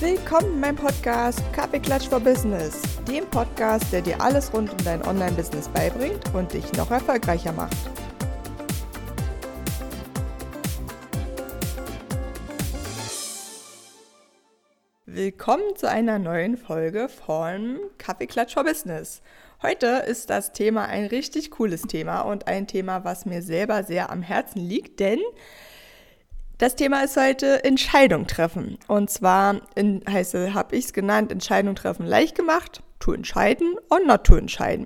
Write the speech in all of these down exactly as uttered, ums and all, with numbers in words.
Willkommen in meinem Podcast Kaffeeklatsch for Business, dem Podcast, der dir alles rund um dein Online-Business beibringt und dich noch erfolgreicher macht. Willkommen zu einer neuen Folge von Kaffeeklatsch for Business. Heute ist das Thema ein richtig cooles Thema und ein Thema, was mir selber sehr am Herzen liegt, denn das Thema ist heute Entscheidung treffen. Und zwar in, heißt, habe ich es genannt, Entscheidung treffen leicht gemacht, to entscheiden und not to entscheiden.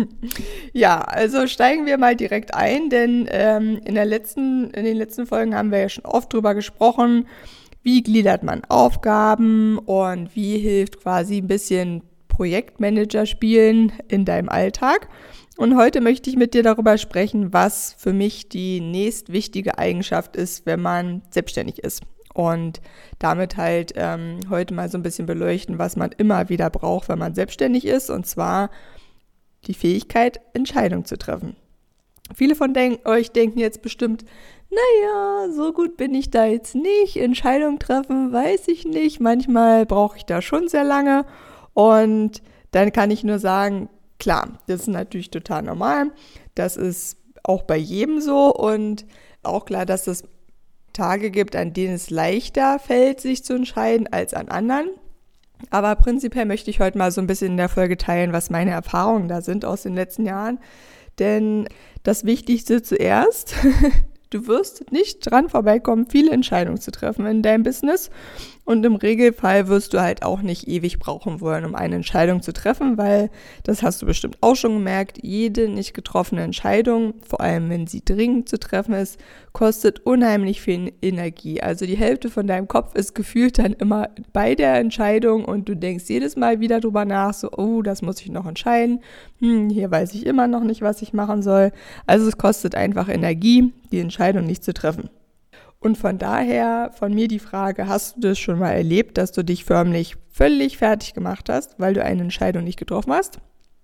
Ja, also steigen wir mal direkt ein, denn ähm, in, der letzten, in den letzten Folgen haben wir ja schon oft drüber gesprochen, wie gliedert man Aufgaben und wie hilft quasi ein bisschen Projektmanager spielen in deinem Alltag. Und heute möchte ich mit dir darüber sprechen, was für mich die nächstwichtige Eigenschaft ist, wenn man selbstständig ist. Und damit halt ähm, heute mal so ein bisschen beleuchten, was man immer wieder braucht, wenn man selbstständig ist. Und zwar die Fähigkeit, Entscheidungen zu treffen. Viele von denk- euch denken jetzt bestimmt, naja, so gut bin ich da jetzt nicht. Entscheidungen treffen, weiß ich nicht. Manchmal brauche ich da schon sehr lange. Und dann kann ich nur sagen, klar, das ist natürlich total normal. Das ist auch bei jedem so und auch klar, dass es Tage gibt, an denen es leichter fällt, sich zu entscheiden als an anderen. Aber prinzipiell möchte ich heute mal so ein bisschen in der Folge teilen, was meine Erfahrungen da sind aus den letzten Jahren. Denn das Wichtigste zuerst, du wirst nicht dran vorbeikommen, viele Entscheidungen zu treffen in deinem Business. Und im Regelfall wirst du halt auch nicht ewig brauchen wollen, um eine Entscheidung zu treffen, weil, das hast du bestimmt auch schon gemerkt, jede nicht getroffene Entscheidung, vor allem wenn sie dringend zu treffen ist, kostet unheimlich viel Energie. Also die Hälfte von deinem Kopf ist gefühlt dann immer bei der Entscheidung und du denkst jedes Mal wieder drüber nach, so, oh, das muss ich noch entscheiden, hm, hier weiß ich immer noch nicht, was ich machen soll. Also es kostet einfach Energie, die Entscheidung nicht zu treffen. Und von daher von mir die Frage, hast du das schon mal erlebt, dass du dich förmlich völlig fertig gemacht hast, weil du eine Entscheidung nicht getroffen hast?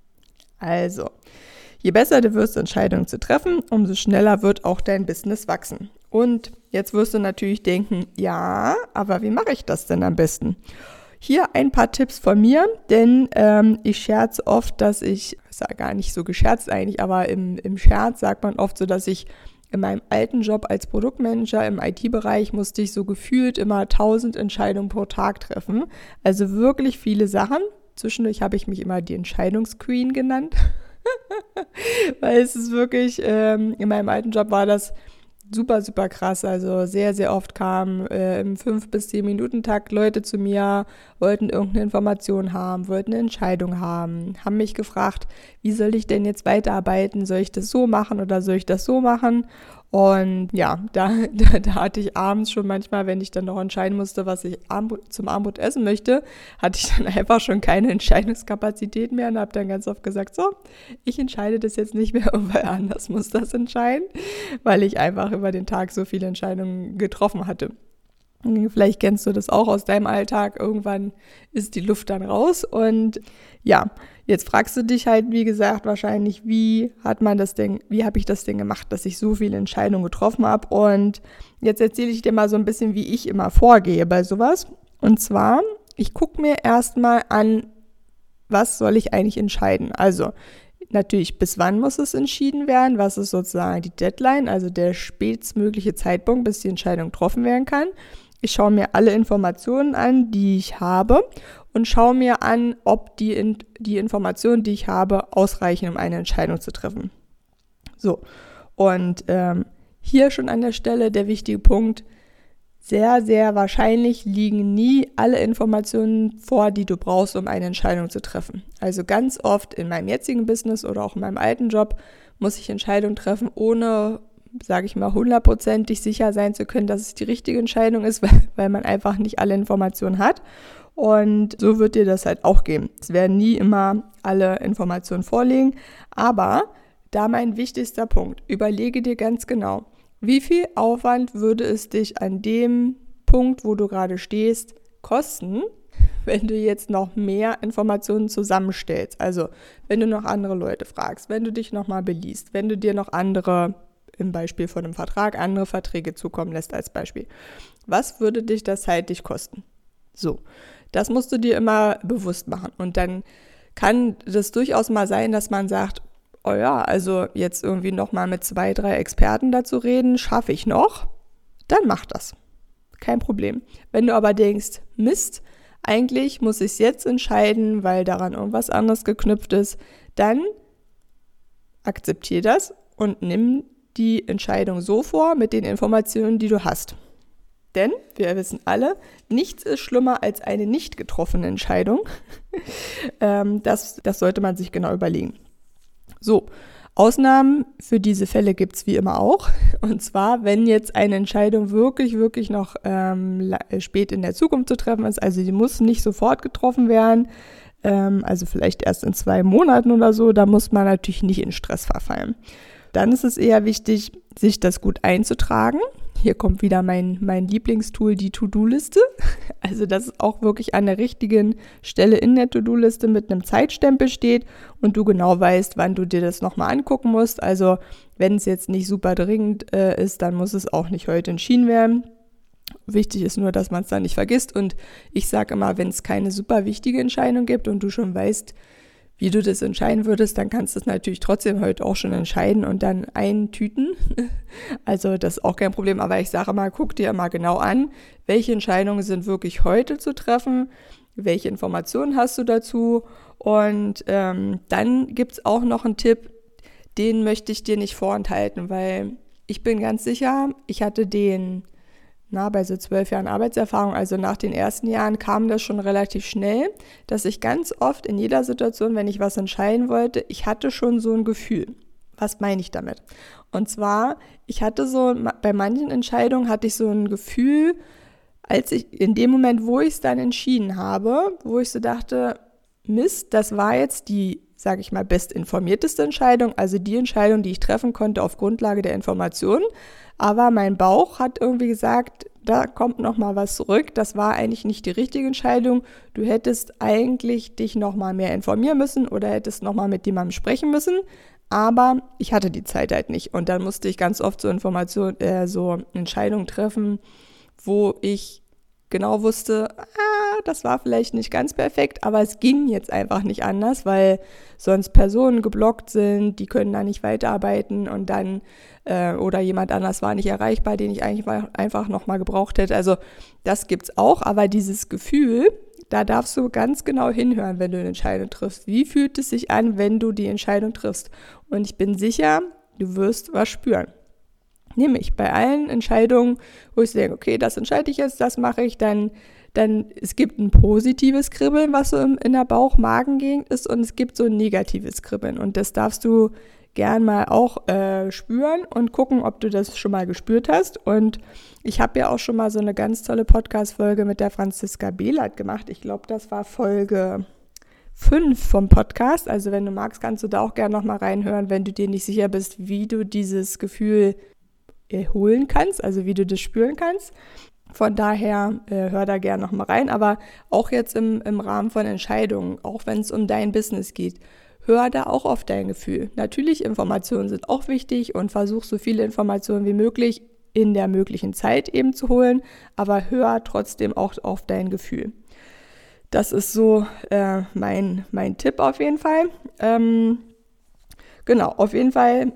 Also, je besser du wirst, Entscheidungen zu treffen, umso schneller wird auch dein Business wachsen. Und jetzt wirst du natürlich denken, ja, aber wie mache ich das denn am besten? Hier ein paar Tipps von mir, denn ähm, ich scherze oft, dass ich, ich sage gar nicht so gescherzt eigentlich, aber im, im Scherz sagt man oft so, dass ich in meinem alten Job als Produktmanager im I T-Bereich musste ich so gefühlt immer tausend Entscheidungen pro Tag treffen. Also wirklich viele Sachen. Zwischendurch habe ich mich immer die Entscheidungsqueen genannt. Weil es ist wirklich, ähm, in meinem alten Job war das super, super krass. Also sehr, sehr oft kamen äh, im fünf bis zehn Minuten Takt Leute zu mir, wollten irgendeine Information haben, wollten eine Entscheidung haben, haben mich gefragt, wie soll ich denn jetzt weiterarbeiten? Soll ich das so machen oder soll ich das so machen? Und ja, da, da, da hatte ich abends schon manchmal, wenn ich dann noch entscheiden musste, was ich Abend, zum Abendbrot essen möchte, hatte ich dann einfach schon keine Entscheidungskapazität mehr und habe dann ganz oft gesagt, so, ich entscheide das jetzt nicht mehr, weil anders muss das entscheiden, weil ich einfach über den Tag so viele Entscheidungen getroffen hatte. Vielleicht kennst du das auch aus deinem Alltag. Irgendwann ist die Luft dann raus und ja, jetzt fragst du dich halt, wie gesagt, wahrscheinlich, wie hat man das denn, wie habe ich das denn gemacht, dass ich so viele Entscheidungen getroffen habe? Und jetzt erzähle ich dir mal so ein bisschen, wie ich immer vorgehe bei sowas. Und zwar, ich gucke mir erstmal an, was soll ich eigentlich entscheiden? Also natürlich, bis wann muss es entschieden werden? Was ist sozusagen die Deadline, also der spätestmögliche Zeitpunkt, bis die Entscheidung getroffen werden kann? Ich schaue mir alle Informationen an, die ich habe und schaue mir an, ob die, die Informationen, die ich habe, ausreichen, um eine Entscheidung zu treffen. So, und ähm, hier schon an der Stelle der wichtige Punkt, sehr, sehr wahrscheinlich liegen nie alle Informationen vor, die du brauchst, um eine Entscheidung zu treffen. Also ganz oft in meinem jetzigen Business oder auch in meinem alten Job muss ich Entscheidungen treffen, ohne, sage ich mal, hundertprozentig sicher sein zu können, dass es die richtige Entscheidung ist, weil, weil man einfach nicht alle Informationen hat. Und so wird dir das halt auch gehen. Es werden nie immer alle Informationen vorliegen. Aber da mein wichtigster Punkt, überlege dir ganz genau, wie viel Aufwand würde es dich an dem Punkt, wo du gerade stehst, kosten, wenn du jetzt noch mehr Informationen zusammenstellst? Also wenn du noch andere Leute fragst, wenn du dich nochmal beliest, wenn du dir noch andere, im Beispiel von einem Vertrag, andere Verträge zukommen lässt als Beispiel. Was würde dich das zeitlich kosten? So, Das musst du dir immer bewusst machen. Und dann kann das durchaus mal sein, dass man sagt, oh ja, also jetzt irgendwie nochmal mit zwei, drei Experten dazu reden, schaffe ich noch, dann mach das. Kein Problem. Wenn du aber denkst, Mist, eigentlich muss ich es jetzt entscheiden, weil daran irgendwas anderes geknüpft ist, dann akzeptiere das und nimm die Entscheidung so vor mit den Informationen, die du hast. Denn wir wissen alle, nichts ist schlimmer als eine nicht getroffene Entscheidung. ähm, das, das sollte man sich genau überlegen. So, Ausnahmen für diese Fälle gibt es wie immer auch. Und zwar, wenn jetzt eine Entscheidung wirklich, wirklich noch ähm, spät in der Zukunft zu treffen ist, also die muss nicht sofort getroffen werden, ähm, also vielleicht erst in zwei Monaten oder so, da muss man natürlich nicht in Stress verfallen. Dann ist es eher wichtig, sich das gut einzutragen. Hier kommt wieder mein, mein Lieblingstool, die To-Do-Liste. Also, dass es auch wirklich an der richtigen Stelle in der To-Do-Liste mit einem Zeitstempel steht und du genau weißt, wann du dir das nochmal angucken musst. Also, wenn es jetzt nicht super dringend äh, ist, dann muss es auch nicht heute entschieden werden. Wichtig ist nur, dass man es dann nicht vergisst. Und ich sage immer, wenn es keine super wichtige Entscheidung gibt und du schon weißt, wie du das entscheiden würdest, dann kannst du es natürlich trotzdem heute auch schon entscheiden und dann eintüten. Also das ist auch kein Problem, aber ich sage mal, guck dir mal genau an, welche Entscheidungen sind wirklich heute zu treffen, welche Informationen hast du dazu und ähm, dann gibt es auch noch einen Tipp, den möchte ich dir nicht vorenthalten, weil ich bin ganz sicher, ich hatte den Na, bei so zwölf Jahren Arbeitserfahrung, also nach den ersten Jahren, kam das schon relativ schnell, dass ich ganz oft in jeder Situation, wenn ich was entscheiden wollte, ich hatte schon so ein Gefühl. Was meine ich damit? Und zwar, ich hatte so, bei manchen Entscheidungen hatte ich so ein Gefühl, als ich in dem Moment, wo ich es dann entschieden habe, wo ich so dachte, Mist, das war jetzt die, sage ich mal, bestinformierteste Entscheidung, also die Entscheidung, die ich treffen konnte auf Grundlage der Informationen. Aber mein Bauch hat irgendwie gesagt, da kommt noch mal was zurück. Das war eigentlich nicht die richtige Entscheidung. Du hättest eigentlich dich noch mal mehr informieren müssen oder hättest noch mal mit jemandem sprechen müssen. Aber ich hatte die Zeit halt nicht. Und dann musste ich ganz oft so Informationen, äh, so Entscheidungen treffen, wo ich genau wusste, ah, das war vielleicht nicht ganz perfekt, aber es ging jetzt einfach nicht anders, weil sonst Personen geblockt sind, die können da nicht weiterarbeiten und dann äh, oder jemand anders war nicht erreichbar, den ich eigentlich einfach nochmal gebraucht hätte. Also das gibt's auch, aber dieses Gefühl, da darfst du ganz genau hinhören, wenn du eine Entscheidung triffst. Wie fühlt es sich an, wenn du die Entscheidung triffst? Und ich bin sicher, du wirst was spüren. Nämlich bei allen Entscheidungen, wo ich denke, okay, das entscheide ich jetzt, das mache ich, dann, dann es gibt ein positives Kribbeln, was so im, in der Bauch-Magen-Gegend ist und es gibt so ein negatives Kribbeln und das darfst du gern mal auch äh, spüren und gucken, ob du das schon mal gespürt hast. Und ich habe ja auch schon mal so eine ganz tolle Podcast-Folge mit der Franziska Behlert gemacht. Ich glaube, das war Folge fünf vom Podcast. Also wenn du magst, kannst du da auch gerne noch mal reinhören, wenn du dir nicht sicher bist, wie du dieses Gefühl erholen kannst, also wie du das spüren kannst. Von daher äh, hör da gerne noch mal rein, aber auch jetzt im, im Rahmen von Entscheidungen, auch wenn es um dein Business geht, hör da auch auf dein Gefühl. Natürlich, Informationen sind auch wichtig und versuch so viele Informationen wie möglich in der möglichen Zeit eben zu holen, aber hör trotzdem auch auf dein Gefühl. Das ist so äh, mein, mein Tipp auf jeden Fall. Ähm, genau, auf jeden Fall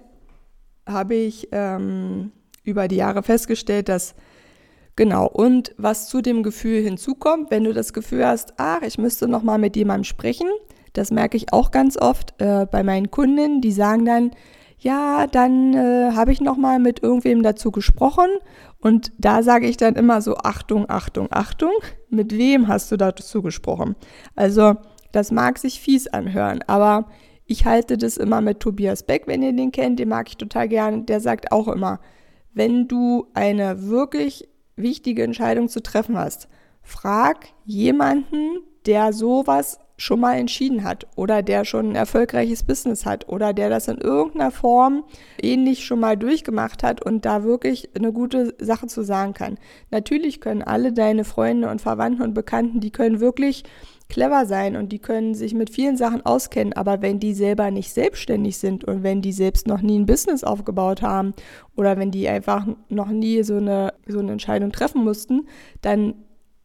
habe ich ähm, über die Jahre festgestellt, dass genau, und was zu dem Gefühl hinzukommt, wenn du das Gefühl hast, ach, ich müsste noch mal mit jemandem sprechen, das merke ich auch ganz oft äh, bei meinen Kundinnen, die sagen dann, ja, dann äh, habe ich noch mal mit irgendwem dazu gesprochen und da sage ich dann immer so, Achtung, Achtung, Achtung, mit wem hast du dazu gesprochen? Also das mag sich fies anhören, aber ich halte das immer mit Tobias Beck, wenn ihr den kennt, den mag ich total gerne, der sagt auch immer, wenn du eine wirklich wichtige Entscheidung zu treffen hast, frag jemanden, der sowas schon mal entschieden hat oder der schon ein erfolgreiches Business hat oder der das in irgendeiner Form ähnlich schon mal durchgemacht hat und da wirklich eine gute Sache zu sagen kann. Natürlich können alle deine Freunde und Verwandten und Bekannten, die können wirklich clever sein und die können sich mit vielen Sachen auskennen, aber wenn die selber nicht selbstständig sind und wenn die selbst noch nie ein Business aufgebaut haben oder wenn die einfach noch nie so eine, so eine Entscheidung treffen mussten, dann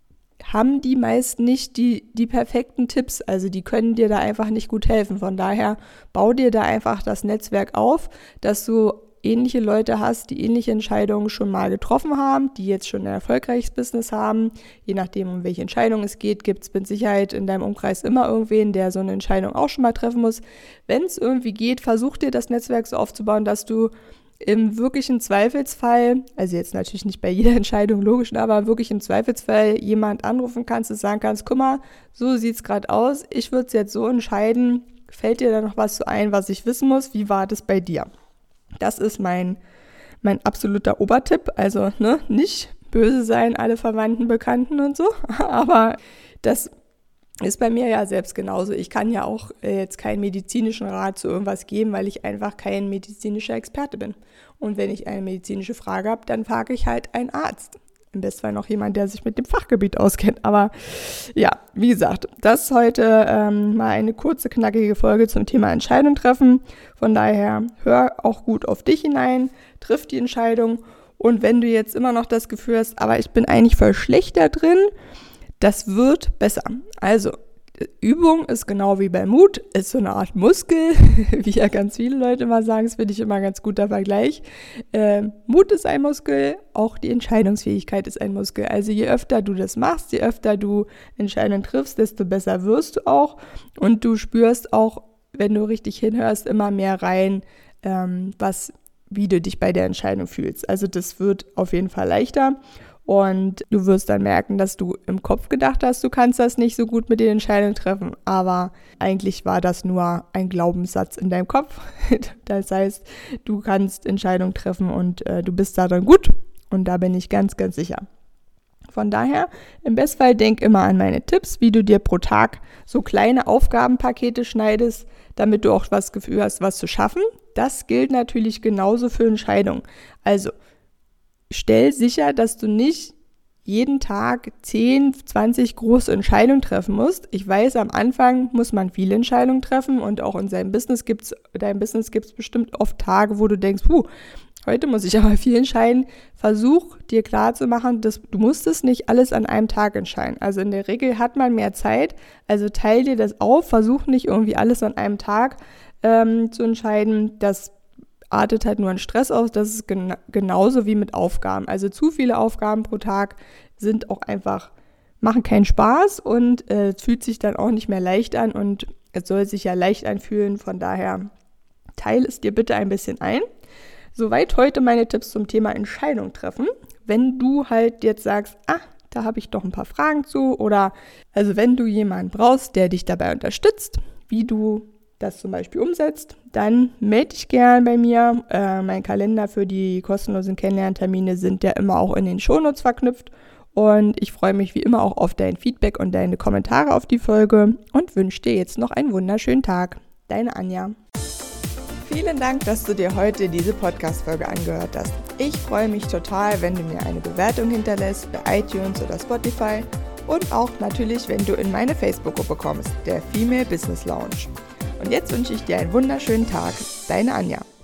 haben die meist nicht die, die perfekten Tipps. Also die können dir da einfach nicht gut helfen. Von daher bau dir da einfach das Netzwerk auf, dass du ähnliche Leute hast, die ähnliche Entscheidungen schon mal getroffen haben, die jetzt schon ein erfolgreiches Business haben. Je nachdem, um welche Entscheidung es geht, gibt es mit Sicherheit in deinem Umkreis immer irgendwen, der so eine Entscheidung auch schon mal treffen muss. Wenn es irgendwie geht, versuch dir das Netzwerk so aufzubauen, dass du im wirklichen Zweifelsfall, also jetzt natürlich nicht bei jeder Entscheidung logisch, aber wirklich im Zweifelsfall jemand anrufen kannst und sagen kannst, guck mal, so sieht es gerade aus, ich würde es jetzt so entscheiden, fällt dir da noch was so ein, was ich wissen muss, wie war das bei dir? Das ist mein, mein absoluter Obertipp, also ne, nicht böse sein, alle Verwandten, Bekannten und so, aber das ist bei mir ja selbst genauso. Ich kann ja auch äh, jetzt keinen medizinischen Rat zu irgendwas geben, weil ich einfach kein medizinischer Experte bin. Und wenn ich eine medizinische Frage habe, dann frage ich halt einen Arzt. Im besten Fall noch jemand, der sich mit dem Fachgebiet auskennt. Aber ja, wie gesagt, das ist heute ähm, mal eine kurze, knackige Folge zum Thema Entscheidung treffen. Von daher hör auch gut auf dich hinein, triff die Entscheidung. Und wenn du jetzt immer noch das Gefühl hast, aber ich bin eigentlich voll schlecht da drin, das wird besser. Also, Übung ist genau wie bei Mut, ist so eine Art Muskel, wie ja ganz viele Leute immer sagen, das finde ich immer ein ganz guter Vergleich. Äh, Mut ist ein Muskel, auch die Entscheidungsfähigkeit ist ein Muskel. Also je öfter du das machst, je öfter du Entscheidungen triffst, desto besser wirst du auch. Und du spürst auch, wenn du richtig hinhörst, immer mehr rein, ähm, was, wie du dich bei der Entscheidung fühlst. Also das wird auf jeden Fall leichter. Und du wirst dann merken, dass du im Kopf gedacht hast, du kannst das nicht so gut mit den Entscheidungen treffen. Aber eigentlich war das nur ein Glaubenssatz in deinem Kopf. Das heißt, du kannst Entscheidungen treffen und äh, du bist da dann gut. Und da bin ich ganz, ganz sicher. Von daher, im Bestfall denk immer an meine Tipps, wie du dir pro Tag so kleine Aufgabenpakete schneidest, damit du auch das Gefühl hast, was zu schaffen. Das gilt natürlich genauso für Entscheidungen. Also, stell sicher, dass du nicht jeden Tag zehn, zwanzig große Entscheidungen treffen musst. Ich weiß, am Anfang muss man viele Entscheidungen treffen und auch in seinem Business gibt's, deinem Business gibt es bestimmt oft Tage, wo du denkst, puh, heute muss ich aber viel entscheiden. Versuch dir klarzumachen, dass du musst es nicht alles an einem Tag entscheiden. Also in der Regel hat man mehr Zeit, also teil dir das auf, versuch nicht irgendwie alles an einem Tag ähm, zu entscheiden. Das artet halt nur an Stress aus. Das ist gen- genauso wie mit Aufgaben. Also zu viele Aufgaben pro Tag sind auch einfach, machen keinen Spaß und äh, es fühlt sich dann auch nicht mehr leicht an und es soll sich ja leicht anfühlen. Von daher teile es dir bitte ein bisschen ein. Soweit heute meine Tipps zum Thema Entscheidung treffen. Wenn du halt jetzt sagst, ah, da habe ich doch ein paar Fragen zu oder also wenn du jemanden brauchst, der dich dabei unterstützt, wie du das zum Beispiel umsetzt, dann melde dich gern bei mir. Äh, mein Kalender für die kostenlosen Kennenlerntermine sind ja immer auch in den Shownotes verknüpft. Und ich freue mich wie immer auch auf dein Feedback und deine Kommentare auf die Folge und wünsche dir jetzt noch einen wunderschönen Tag. Deine Anja. Vielen Dank, dass du dir heute diese Podcast-Folge angehört hast. Ich freue mich total, wenn du mir eine Bewertung hinterlässt bei iTunes oder Spotify und auch natürlich, wenn du in meine Facebook-Gruppe kommst, der Female Business Lounge. Und jetzt wünsche ich dir einen wunderschönen Tag. Deine Anja.